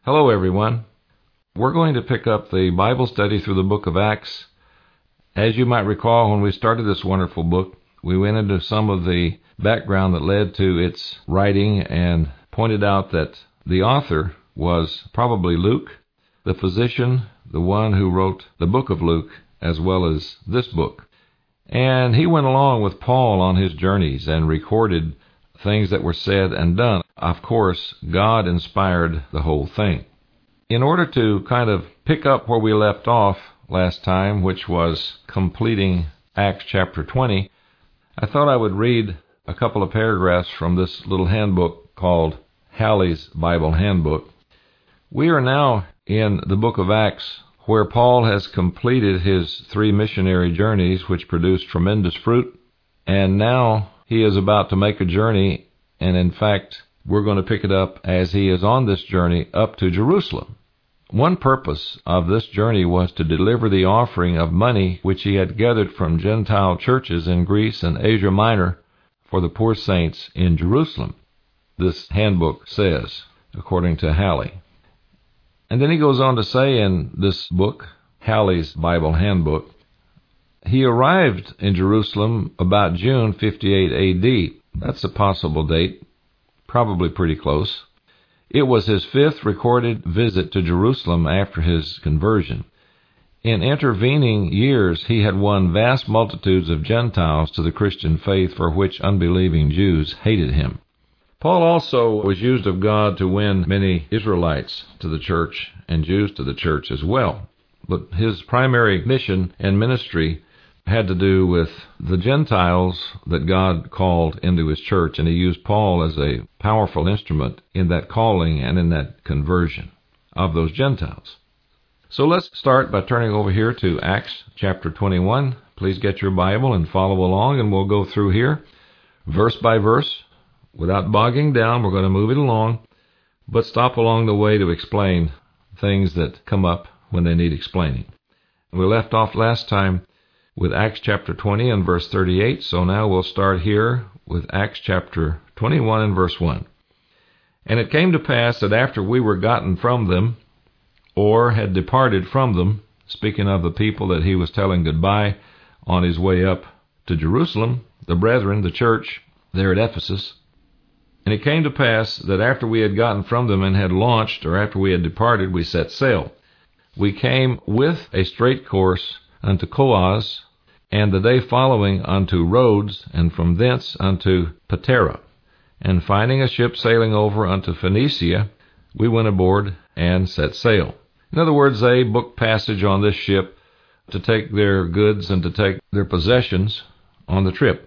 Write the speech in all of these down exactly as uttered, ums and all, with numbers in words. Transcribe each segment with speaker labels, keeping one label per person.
Speaker 1: Hello, everyone. We're going to pick up the Bible study through the book of Acts. As you might recall, when we started this wonderful book, we went into some of the background that led to its writing and pointed out that the author was probably Luke, the physician, the one who wrote the book of Luke, as well as this book. And he went along with Paul on his journeys and recorded things that were said and done. Of course, God inspired the whole thing. In order to kind of pick up where we left off last time, which was completing Acts chapter twenty, I thought I would read a couple of paragraphs from this little handbook called Halley's Bible Handbook. We are now in the book of Acts, where Paul has completed his three missionary journeys, which produced tremendous fruit, and now he is about to make a journey, and in fact, we're going to pick it up as he is on this journey up to Jerusalem. One purpose of this journey was to deliver the offering of money which he had gathered from Gentile churches in Greece and Asia Minor for the poor saints in Jerusalem. This handbook says, according to Halley. And then he goes on to say in this book, Halley's Bible Handbook, he arrived in Jerusalem about June fifty-eight A D. That's a possible date, probably pretty close. It was his fifth recorded visit to Jerusalem after his conversion. In intervening years, he had won vast multitudes of Gentiles to the Christian faith, for which unbelieving Jews hated him. Paul also was used of God to win many Israelites to the church and Jews to the church as well. But his primary mission and ministry had to do with the Gentiles that God called into his church, and he used Paul as a powerful instrument in that calling and in that conversion of those Gentiles. So let's start by turning over here to Acts chapter twenty-one. Please get your Bible and follow along, and we'll go through here verse by verse. Without bogging down, we're going to move it along, but stop along the way to explain things that come up when they need explaining. We left off last time with Acts chapter twenty and verse thirty-eight, so now we'll start here with Acts chapter twenty-one and verse one. And it came to pass that after we were gotten from them, or had departed from them, speaking of the people that he was telling goodbye on his way up to Jerusalem, the brethren, the church there at Ephesus, and it came to pass that after we had gotten from them and had launched, or after we had departed, we set sail. We came with a straight course unto Coos, and the day following unto Rhodes, and from thence unto Patara. And finding a ship sailing over unto Phoenicia, we went aboard and set sail. In other words, they booked passage on this ship to take their goods and to take their possessions on the trip.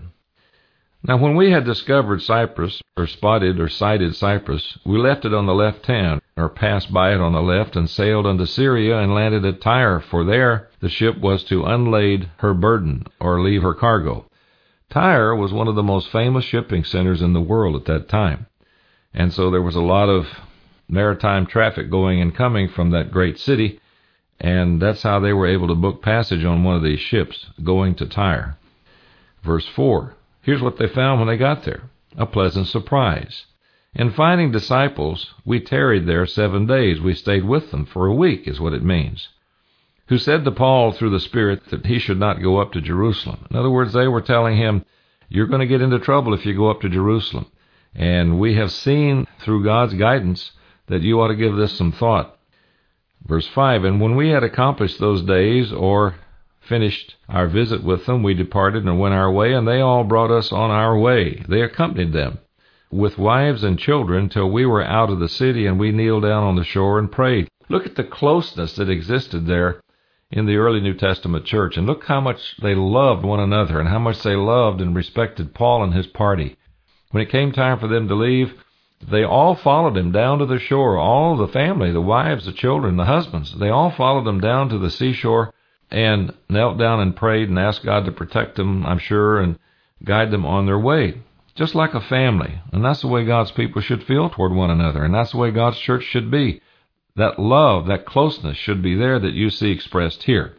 Speaker 1: Now when we had discovered Cyprus, or spotted or sighted Cyprus, we left it on the left hand, or passed by it on the left, and sailed unto Syria, and landed at Tyre, for there the ship was to unlade her burden, or leave her cargo. Tyre was one of the most famous shipping centers in the world at that time, and so there was a lot of maritime traffic going and coming from that great city, and that's how they were able to book passage on one of these ships going to Tyre. Verse four. Here's what they found when they got there, a pleasant surprise. And finding disciples, we tarried there seven days. We stayed with them for a week, is what it means. Who said to Paul through the Spirit that he should not go up to Jerusalem. In other words, they were telling him, you're going to get into trouble if you go up to Jerusalem. And we have seen through God's guidance that you ought to give this some thought. Verse five, and when we had accomplished those days, or finished our visit with them, we departed and went our way, and they all brought us on our way. They accompanied them with wives and children till we were out of the city, and we kneeled down on the shore and prayed. Look at the closeness that existed there in the early New Testament church, and look how much they loved one another and how much they loved and respected Paul and his party. When it came time for them to leave, they all followed him down to the shore. All the family, the wives, the children, the husbands, they all followed him down to the seashore and knelt down and prayed and asked God to protect them, I'm sure, and guide them on their way, just like a family. And that's the way God's people should feel toward one another, and that's the way God's church should be. That love, that closeness should be there that you see expressed here.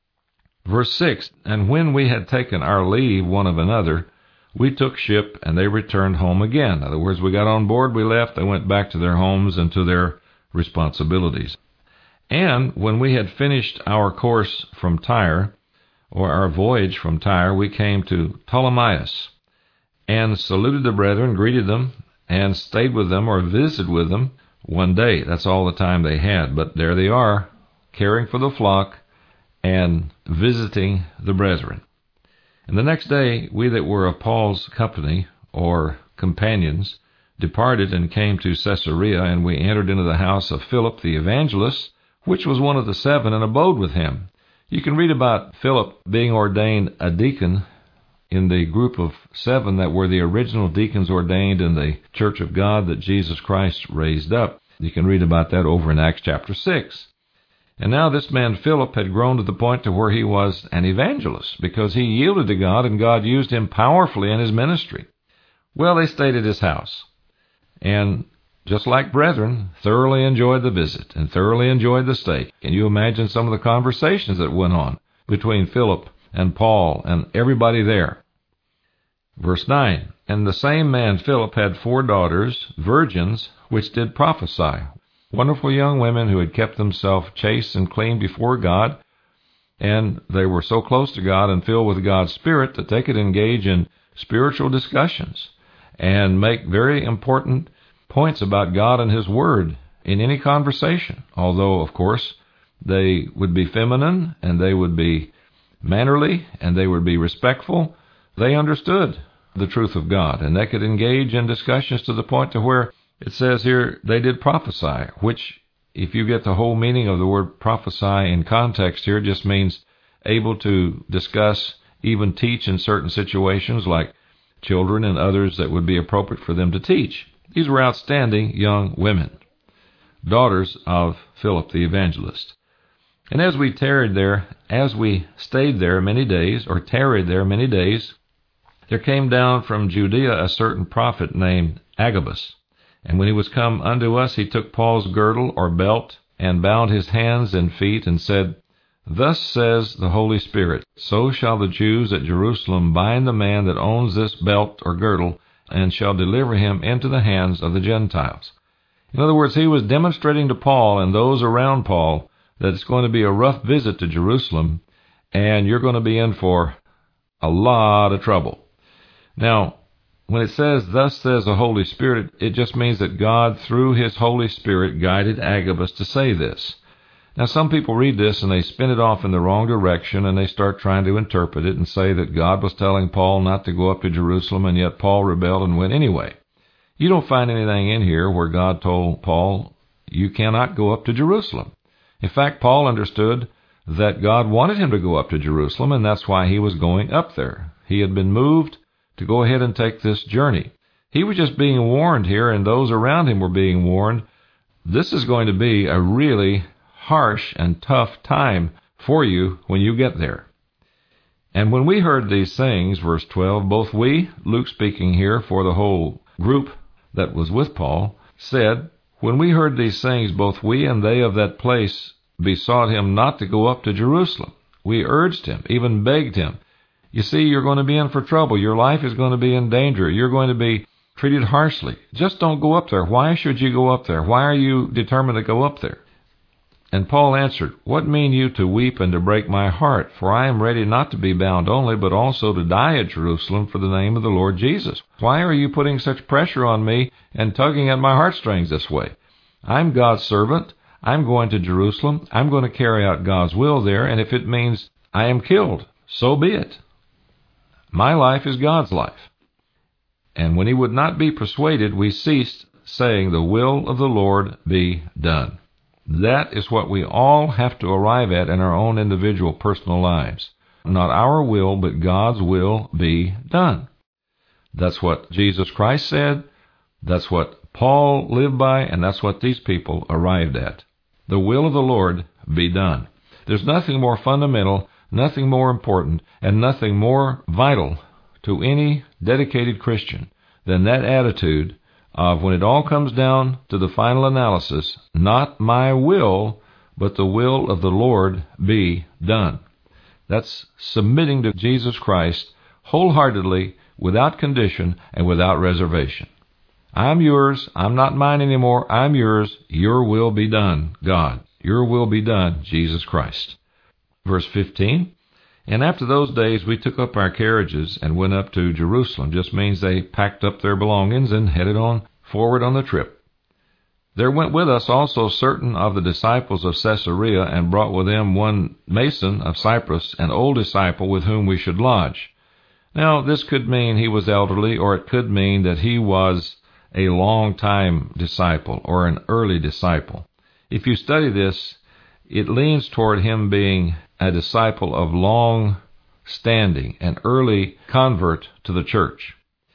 Speaker 1: Verse six, and when we had taken our leave one of another, we took ship, and they returned home again. In other words, we got on board, we left, they went back to their homes and to their responsibilities. And when we had finished our course from Tyre, or our voyage from Tyre, we came to Ptolemais, and saluted the brethren, greeted them, and stayed with them or visited with them one day. That's all the time they had. But there they are, caring for the flock and visiting the brethren. And the next day, we that were of Paul's company, or companions, departed and came to Caesarea, and we entered into the house of Philip the evangelist, which was one of the seven, and abode with him. You can read about Philip being ordained a deacon in the group of seven that were the original deacons ordained in the Church of God that Jesus Christ raised up. You can read about that over in Acts chapter six. And now this man Philip had grown to the point to where he was an evangelist, because he yielded to God and God used him powerfully in his ministry. Well, they stayed at his house, and just like brethren, thoroughly enjoyed the visit and thoroughly enjoyed the stay. Can you imagine some of the conversations that went on between Philip and Paul and everybody there? Verse nine, and the same man Philip had four daughters, virgins, which did prophesy, wonderful young women who had kept themselves chaste and clean before God, and they were so close to God and filled with God's Spirit that they could engage in spiritual discussions and make very important points about God and His Word in any conversation, although, of course, they would be feminine and they would be mannerly and they would be respectful. They understood the truth of God, and they could engage in discussions to the point to where it says here they did prophesy, which, if you get the whole meaning of the word prophesy in context here, just means able to discuss, even teach in certain situations like children and others that would be appropriate for them to teach. These were outstanding young women, daughters of Philip the evangelist. And as we tarried there, as we stayed there many days, or tarried there many days, there came down from Judea a certain prophet named Agabus. And when he was come unto us, he took Paul's girdle or belt, and bound his hands and feet, and said, Thus says the Holy Spirit, so shall the Jews at Jerusalem bind the man that owns this belt or girdle, and shall deliver him into the hands of the Gentiles. In other words, he was demonstrating to Paul and those around Paul that it's going to be a rough visit to Jerusalem, and you're going to be in for a lot of trouble. Now, when it says, Thus says the Holy Spirit, it just means that God, through His Holy Spirit, guided Agabus to say this. Now, some people read this and they spin it off in the wrong direction, and they start trying to interpret it and say that God was telling Paul not to go up to Jerusalem, and yet Paul rebelled and went anyway. You don't find anything in here where God told Paul, you cannot go up to Jerusalem. In fact, Paul understood that God wanted him to go up to Jerusalem, and that's why he was going up there. He had been moved to go ahead and take this journey. He was just being warned here, and those around him were being warned. This is going to be a really harsh and tough time for you when you get there. And when we heard these things, verse twelve, both we, Luke speaking here for the whole group that was with Paul, said, When we heard these things, both we and they of that place besought him not to go up to Jerusalem. We urged him, even begged him. You see, you're going to be in for trouble. Your life is going to be in danger. You're going to be treated harshly. Just don't go up there. Why should you go up there? Why are you determined to go up there? And Paul answered, What mean you to weep and to break my heart? For I am ready not to be bound only, but also to die at Jerusalem for the name of the Lord Jesus. Why are you putting such pressure on me and tugging at my heartstrings this way? I'm God's servant. I'm going to Jerusalem. I'm going to carry out God's will there, and if it means I am killed, so be it. My life is God's life. And when he would not be persuaded, we ceased, saying, The will of the Lord be done. That is what we all have to arrive at in our own individual personal lives. Not our will, but God's will be done. That's what Jesus Christ said. That's what Paul lived by, and that's what these people arrived at. The will of the Lord be done. There's nothing more fundamental, nothing more important, and nothing more vital to any dedicated Christian than that attitude of, when it all comes down to the final analysis, not my will, but the will of the Lord be done. That's submitting to Jesus Christ wholeheartedly, without condition, and without reservation. I'm yours. I'm not mine anymore. I'm yours. Your will be done, God. Your will be done, Jesus Christ. Verse fifteen, and after those days we took up our carriages and went up to Jerusalem. Just means they packed up their belongings and headed on forward on the trip. There went with us also certain of the disciples of Caesarea, and brought with them one Mason of Cyprus, an old disciple with whom we should lodge. Now this could mean he was elderly, or it could mean that he was a long-time disciple or an early disciple. If you study this, it leans toward him being a disciple of long standing, an early convert to the church.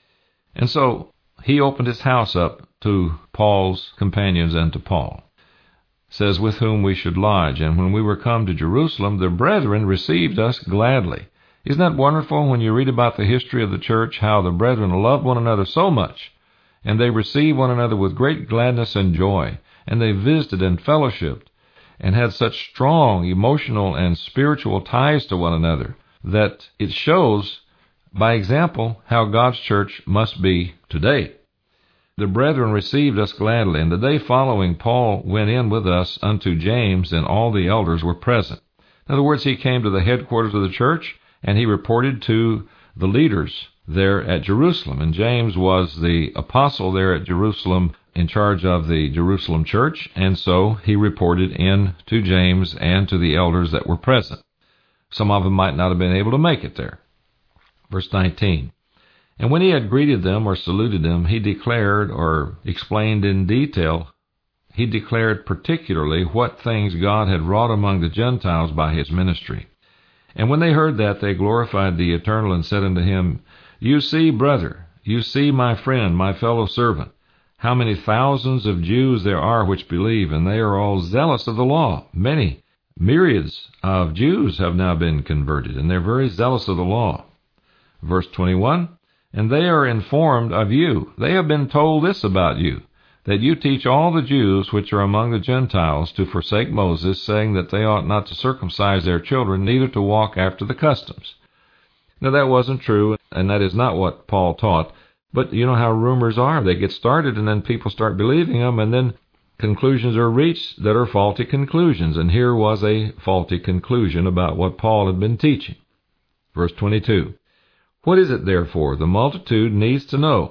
Speaker 1: And so he opened his house up to Paul's companions and to Paul. It says, with whom we should lodge. And when we were come to Jerusalem, the brethren received us gladly. Isn't that wonderful when you read about the history of the church, how the brethren loved one another so much, and they received one another with great gladness and joy, and they visited and fellowshiped, and had such strong emotional and spiritual ties to one another, that it shows by example how God's church must be today. The brethren received us gladly, and the day following Paul went in with us unto James, and all the elders were present. In other words, he came to the headquarters of the church, and he reported to the leaders there at Jerusalem. And James was the apostle there at Jerusalem, in charge of the Jerusalem church, and so he reported in to James and to the elders that were present. Some of them might not have been able to make it there. Verse nineteen, and when he had greeted them or saluted them, he declared or explained in detail, he declared particularly what things God had wrought among the Gentiles by his ministry. And when they heard that, they glorified the Eternal, and said unto him, You see, brother, you see, my friend, my fellow servant, how many thousands of Jews there are which believe, and they are all zealous of the law. Many myriads of Jews have now been converted, and they're very zealous of the law. Verse twenty-one, and they are informed of you. They have been told this about you, that you teach all the Jews which are among the Gentiles to forsake Moses, saying that they ought not to circumcise their children, neither to walk after the customs. Now that wasn't true, and that is not what Paul taught. But you know how rumors are. They get started, and then people start believing them, and then conclusions are reached that are faulty conclusions. And here was a faulty conclusion about what Paul had been teaching. Verse twenty-two, what is it therefore? The multitude needs to know.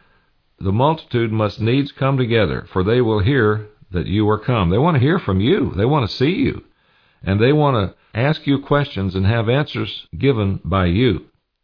Speaker 1: The multitude must needs come together, for they will hear that you are come. They want to hear from you. They want to see you. And they want to ask you questions and have answers given by you.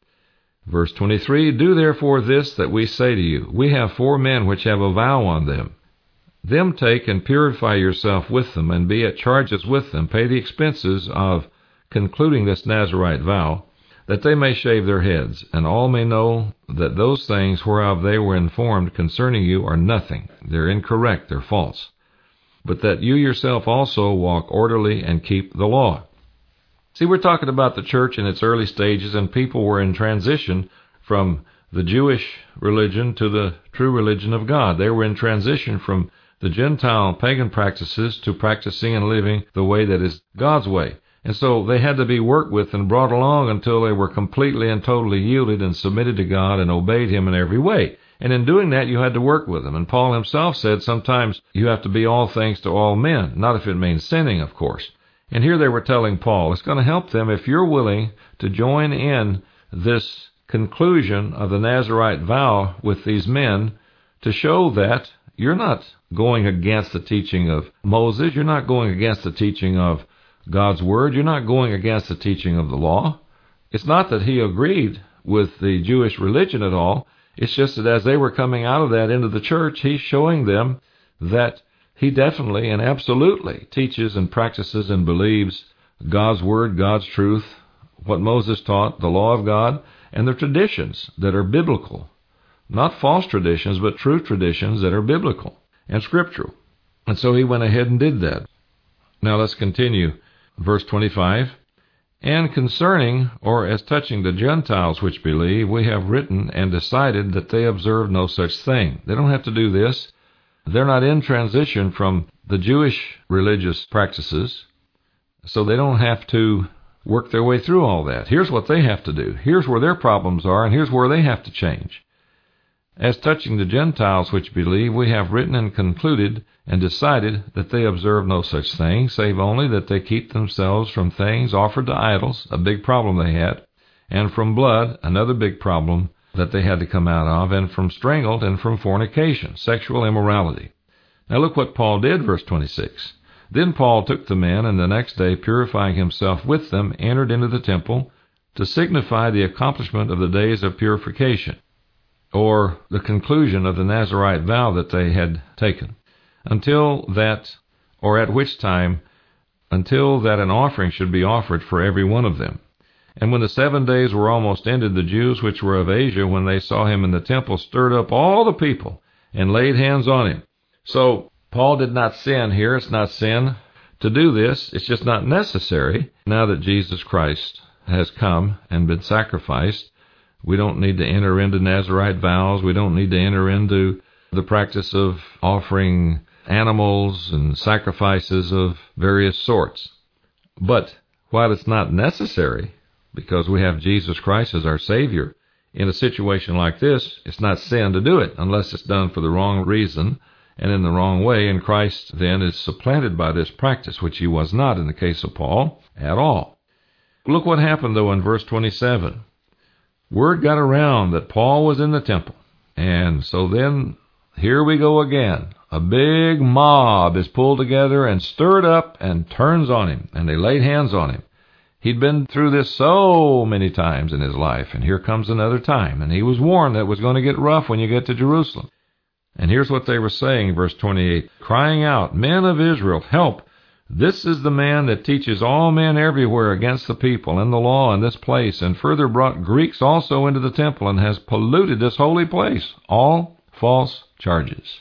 Speaker 1: Verse twenty-three, do therefore this that we say to you. We have four men which have a vow on them. Them take and purify yourself with them, and be at charges with them. Pay the expenses of concluding this Nazirite vow, that they may shave their heads, and all may know that those things whereof they were informed concerning you are nothing. They're incorrect, they're false. But that you yourself also walk orderly and keep the law. See, we're talking about the church in its early stages, and people were in transition from the Jewish religion to the true religion of God. They were in transition from the Gentile pagan practices to practicing and living the way that is God's way. And so they had to be worked with and brought along until they were completely and totally yielded and submitted to God and obeyed him in every way. And in doing that, you had to work with them. And Paul himself said sometimes you have to be all things to all men, not if it means sinning, of course. And here they were telling Paul, it's going to help them if you're willing to join in this conclusion of the Nazirite vow with these men, to show that you're not going against the teaching of Moses, you're not going against the teaching of God's Word, you're not going against the teaching of the law. It's not that he agreed with the Jewish religion at all. It's just that as they were coming out of that into the church, he's showing them that he definitely and absolutely teaches and practices and believes God's Word, God's truth, what Moses taught, the law of God, and the traditions that are biblical. Not false traditions, but true traditions that are biblical and scriptural. And so he went ahead and did that. Now let's continue. Verse twenty-five, and concerning, or as touching the Gentiles which believe, we have written and decided that they observe no such thing. They don't have to do this. They're not in transition from the Jewish religious practices, so they don't have to work their way through all that. Here's what they have to do. Here's where their problems are, and here's where they have to change. As touching the Gentiles which believe, we have written and concluded and decided that they observe no such thing, save only that they keep themselves from things offered to idols, a big problem they had, and from blood, another big problem that they had to come out of, and from strangled and from fornication, sexual immorality. Now look what Paul did, verse twenty-six. Then Paul took the men, and the next day, purifying himself with them, entered into the temple to signify the accomplishment of the days of purification, or the conclusion of the Nazirite vow that they had taken, until that, or at which time, until that an offering should be offered for every one of them. And when the seven days were almost ended, the Jews which were of Asia, when they saw him in the temple, stirred up all the people and laid hands on him. So Paul did not sin here. It's not sin to do this. It's just not necessary. Now that Jesus Christ has come and been sacrificed, we don't need to enter into Nazirite vows. We don't need to enter into the practice of offering animals and sacrifices of various sorts. But while it's not necessary, because we have Jesus Christ as our Savior, in a situation like this, it's not sin to do it unless it's done for the wrong reason and in the wrong way, and Christ then is supplanted by this practice, which he was not in the case of Paul at all. Look what happened, though, in verse twenty-seven. Word got around that Paul was in the temple, and so then here we go again. A big mob is pulled together and stirred up and turns on him, and they laid hands on him. He'd been through this so many times in his life, and here comes another time, and he was warned that it was going to get rough when you get to Jerusalem. And here's what they were saying, verse twenty-eight, crying out, Men of Israel, help! This is the man that teaches all men everywhere against the people and the law in this place, and further brought Greeks also into the temple, and has polluted this holy place. All false charges.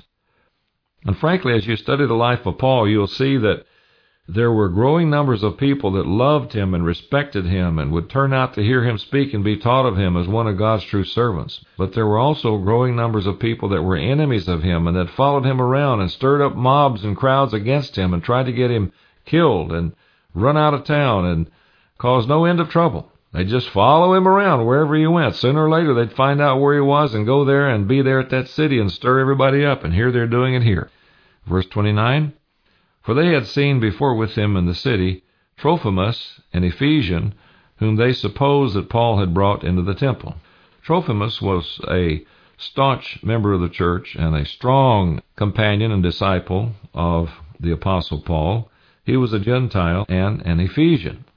Speaker 1: And frankly, as you study the life of Paul, you'll see that there were growing numbers of people that loved him and respected him and would turn out to hear him speak and be taught of him as one of God's true servants. But there were also growing numbers of people that were enemies of him and that followed him around and stirred up mobs and crowds against him and tried to get him killed and run out of town and cause no end of trouble. They'd just follow him around wherever he went. Sooner or later, they'd find out where he was and go there and be there at that city and stir everybody up. And here they're doing it here. Verse twenty-nine, For they had seen before with him in the city Trophimus, an Ephesian, whom they supposed that Paul had brought into the temple. Trophimus was a staunch member of the church and a strong companion and disciple of the Apostle Paul. He was a Gentile and an Ephesian.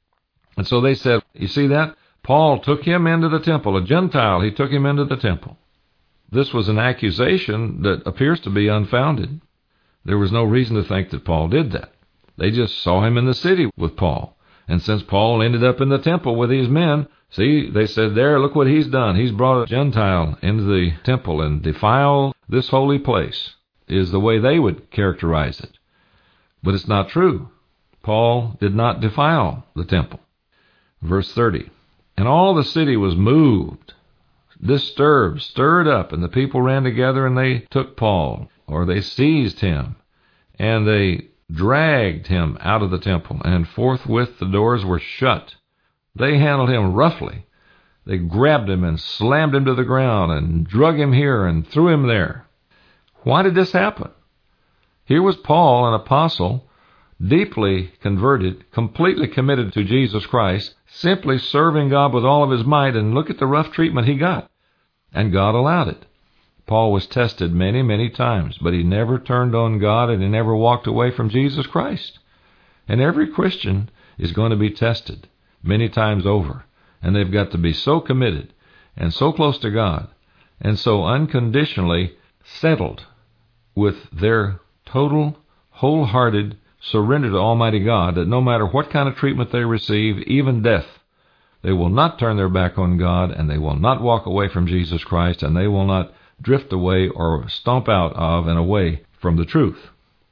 Speaker 1: And so they said, you see that? Paul took him into the temple. A Gentile, he took him into the temple. This was an accusation that appears to be unfounded. There was no reason to think that Paul did that. They just saw him in the city with Paul. And since Paul ended up in the temple with these men, see, they said, there, look what he's done. He's brought a Gentile into the temple and defiled this holy place, is the way they would characterize it. But it's not true. Paul did not defile the temple. Verse thirty, And all the city was moved, disturbed, stirred up, and the people ran together and they took Paul, or they seized him, and they dragged him out of the temple, and forthwith the doors were shut. They handled him roughly. They grabbed him and slammed him to the ground and drug him here and threw him there. Why did this happen? Here was Paul, an apostle, deeply converted, completely committed to Jesus Christ, simply serving God with all of his might, and look at the rough treatment he got. And God allowed it. Paul was tested many, many times, but he never turned on God and he never walked away from Jesus Christ. And every Christian is going to be tested many times over. And they've got to be so committed and so close to God and so unconditionally settled with their total, wholehearted surrender to Almighty God that no matter what kind of treatment they receive, even death, they will not turn their back on God, and they will not walk away from Jesus Christ, and they will not drift away or stomp out of and away from the truth.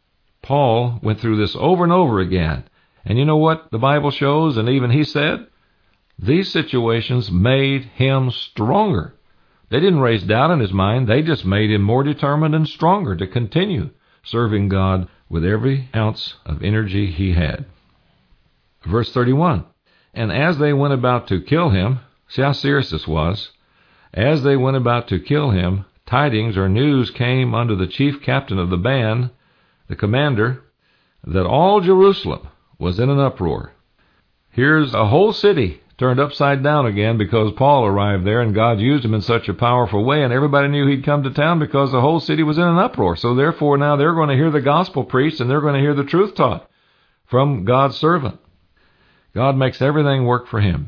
Speaker 1: Paul went through this over and over again. And you know what the Bible shows, and even he said? These situations made him stronger. They didn't raise doubt in his mind. They just made him more determined and stronger to continue serving God with every ounce of energy he had. Verse thirty-one, And as they went about to kill him, see how serious this was, as they went about to kill him, tidings or news came unto the chief captain of the band, the commander, that all Jerusalem was in an uproar. Here's a whole city turned upside down again because Paul arrived there, and God used him in such a powerful way, and everybody knew he'd come to town because the whole city was in an uproar. So therefore now they're going to hear the gospel preached, and they're going to hear the truth taught from God's servant. God makes everything work for him.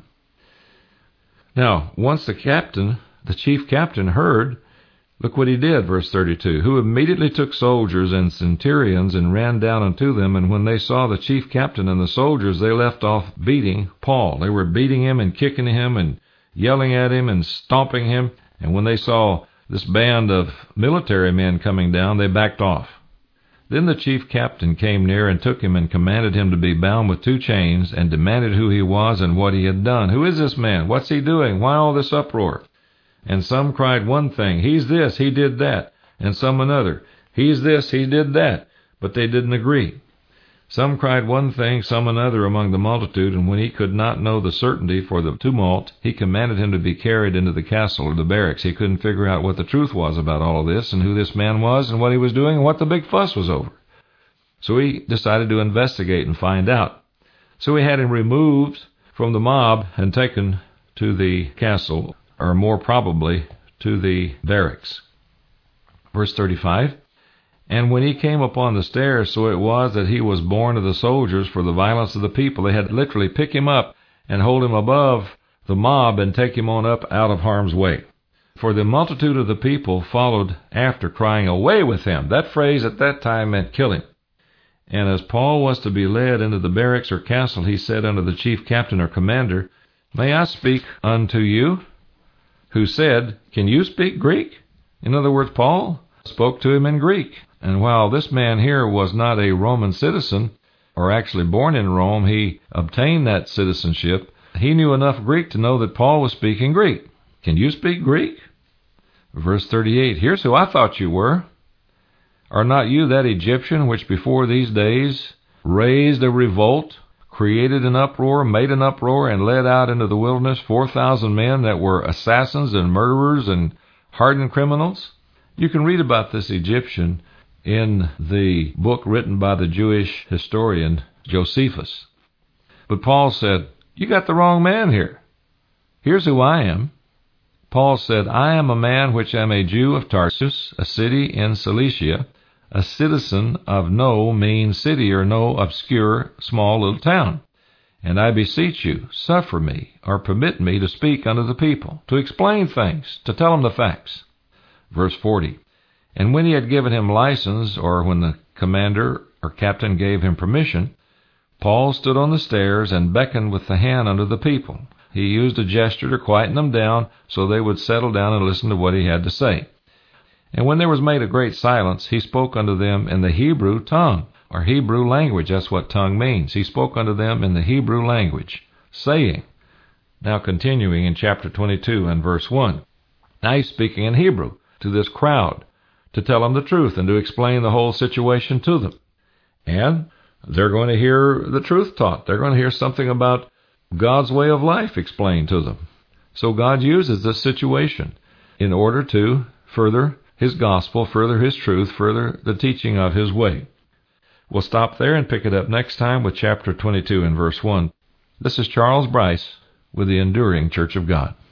Speaker 1: Now, once the captain, the chief captain, heard, look what he did, verse thirty-two, who immediately took soldiers and centurions and ran down unto them, and when they saw the chief captain and the soldiers, they left off beating Paul. They were beating him and kicking him and yelling at him and stomping him, and when they saw this band of military men coming down, they backed off. Then the chief captain came near and took him and commanded him to be bound with two chains, and demanded who he was and what he had done. Who is this man? What's he doing? Why all this uproar? And some cried one thing, he's this, he did that. And some another, he's this, he did that. But they didn't agree. Some cried one thing, some another among the multitude, and when he could not know the certainty for the tumult, he commanded him to be carried into the castle or the barracks. He couldn't figure out what the truth was about all of this, and who this man was, and what he was doing, and what the big fuss was over. So he decided to investigate and find out. So he had him removed from the mob and taken to the castle, or more probably to the barracks. Verse thirty-five, and when he came upon the stairs, so it was that he was borne of the soldiers for the violence of the people. They had to literally pick him up and hold him above the mob and take him on up out of harm's way. For the multitude of the people followed after, crying, away with him. That phrase at that time meant kill him. And as Paul was to be led into the barracks or castle, he said unto the chief captain or commander, may I speak unto you? Who said, can you speak Greek? In other words, Paul spoke to him in Greek. And while this man here was not a Roman citizen, or actually born in Rome, he obtained that citizenship. He knew enough Greek to know that Paul was speaking Greek. Can you speak Greek? Verse thirty-eight, here's who I thought you were. Are not you that Egyptian which before these days raised a revolt, created an uproar, made an uproar, and led out into the wilderness four thousand men that were assassins and murderers and hardened criminals? You can read about this Egyptian in the book written by the Jewish historian Josephus. But Paul said, you got the wrong man here. Here's who I am. Paul said, I am a man which am a Jew of Tarsus, a city in Cilicia, a citizen of no mean city or no obscure small little town. And I beseech you, suffer me, or permit me to speak unto the people, to explain things, to tell them the facts. Verse forty, and when he had given him license, or when the commander or captain gave him permission, Paul stood on the stairs and beckoned with the hand unto the people. He used a gesture to quieten them down so they would settle down and listen to what he had to say. And when there was made a great silence, he spoke unto them in the Hebrew tongue, or Hebrew language. That's what tongue means. He spoke unto them in the Hebrew language, saying, now continuing in chapter twenty-two and verse one, now he's speaking in Hebrew to this crowd, to tell them the truth and to explain the whole situation to them. And they're going to hear the truth taught. They're going to hear something about God's way of life explained to them. So God uses this situation in order to further his gospel, further his truth, further the teaching of his way. We'll stop there and pick it up next time with chapter twenty-two and verse one. This is Charles Bryce with the Enduring Church of God.